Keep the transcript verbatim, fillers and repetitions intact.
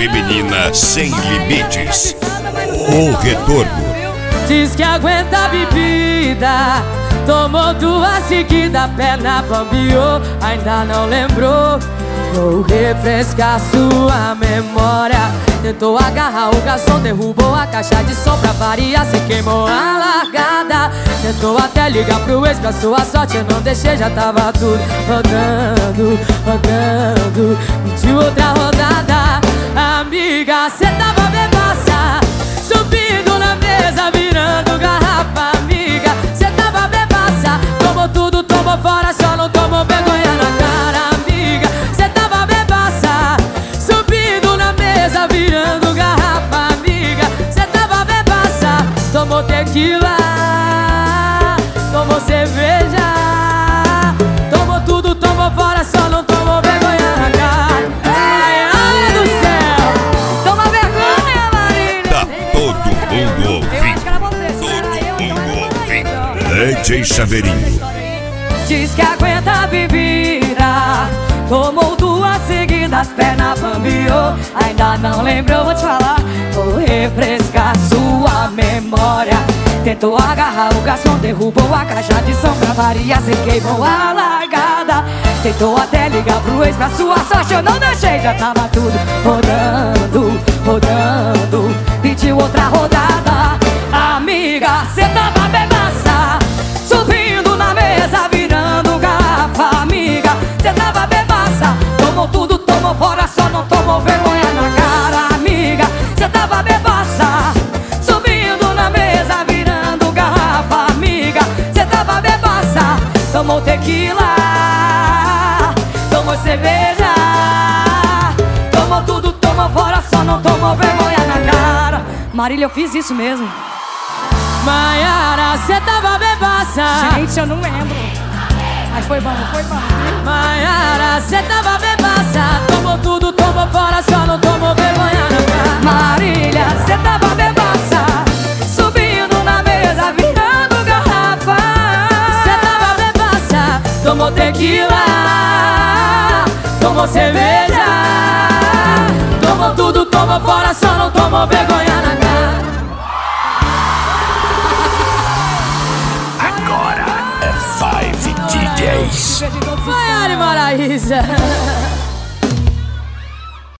feminina sem limites. O retorno. Diz que aguenta a bebida, tomou duas seguidas, perna bambiou, ainda não lembrou. Vou refrescar sua memória. Tentou agarrar o garçom, derrubou a caixa de som pra variar, se queimou a largada. Tentou até ligar pro ex, pra sua sorte eu não deixei, já tava tudo rodando, rodando. Pediu outra rodada. Amiga, cê tava bebaça, subindo na mesa, virando garrafa. Amiga, cê tava bebaça, tomou tudo, tomou fora, só não tomou vergonha na cara. Amiga, cê tava bebaça, subindo na mesa, virando garrafa. Amiga, cê tava bebaça, tomou tequila, tomou cerveja, tomou tudo, tomou fora, só não tomou vergonha na cara. Ai, ai do céu, toma vergonha, Marília. Tá todo mundo ouvindo. Todo mundo ouvindo. D J Chaveirinho. Diz que aguenta a bebida, tomou duas seguidas, perna bambiou, ainda não lembrou, vou te falar. Vou refrescar sua memória. Tentou agarrar o garçom, derrubou a caixa de som pra variar, se queimou a largada. Tentou até ligar pro ex, pra sua sorte eu não deixei, já tava tudo rodando, rodando. Pediu outra rodada. Amiga, cê tava bebaça, subindo na mesa, virando garrafa. Amiga, cê tava bebaça, tomou tudo, tomou fora, só não tomou vergonha na cara. Amiga, cê tava bebaça, subindo na mesa, virando garrafa. Amiga, cê tava bebaça, tomou tequila, tomou cerveja, tomou tudo, tomou fora, só não tomou vergonha na cara. Marília, eu fiz isso mesmo. Maiara, cê tava bebaça. Gente, eu não lembro. Mas foi bom, foi bom. Maiara, cê tava bebaça, tomou tudo, tomou fora, só não tomou vergonha na cara. Marília, cê tava bebaça, subindo na mesa, virando garrafa. Cê tava bebaça, tomou tequila, tomou cerveja, tomou tudo, tomou fora,